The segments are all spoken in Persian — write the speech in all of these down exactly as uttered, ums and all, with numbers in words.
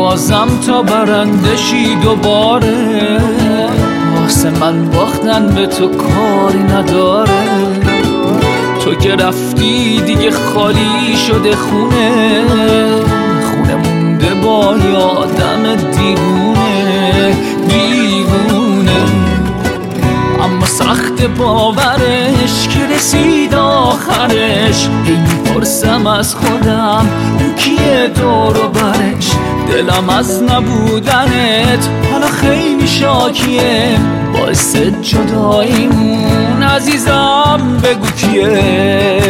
بازم تا برندشی دوباره، واسه من باختن به تو کاری نداره. تو که رفتی دیگه خالی شده خونه، خونه مونده با یادم دیوونه دیوونه. اما سخت باورش که رسید آخرش، هی میپرسم از خودم اون کیه دور و برش. دلم از نبودنت حالا خیلی شاکیه، باعث جداییمون عزیزم بگو کیه.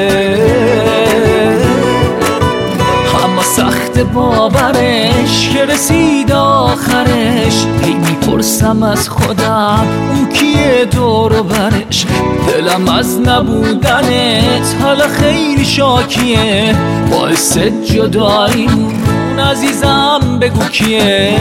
اما سخت باورش که رسید آخرش، هی میپرسم از خودم اون کیه دور و برش. دلم از نبودنت حالا خیلی شاکیه، باعث جداییمون عزیزم بگو کیه.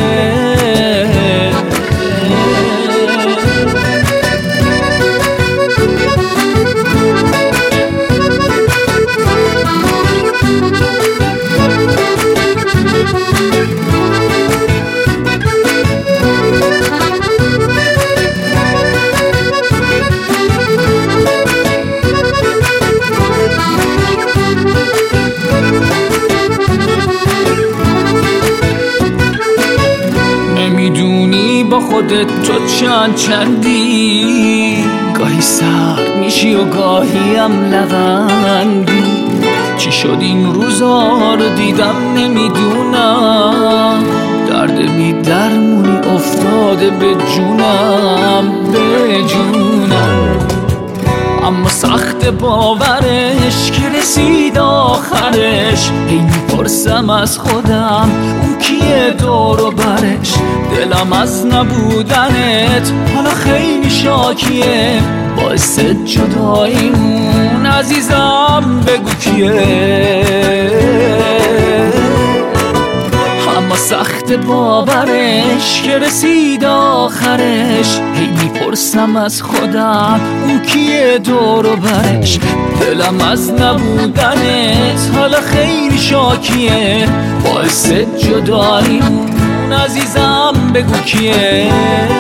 با خودت تو چند چندی، گاهی سرد میشی و گاهی هم لبندی. چی شد این روزا رو دیدم نمیدونم، درد بی درمونی افتاده به جونم به جونم. اما سخت باورش که رسید آخرش، هی میپرسم از خودم اون کیه دور و برش. دلم از نبودنت حالا خیلی شاکیه، باعث جداییمون عزیزم بگو کیه. اما سخت باورش که رسید آخرش، هی میپرسم از خودم اون کیه دور و برش. دلم از نبودنت حالا خیلی شاکیه، باعث جداییمون عزیزم بگو کیه.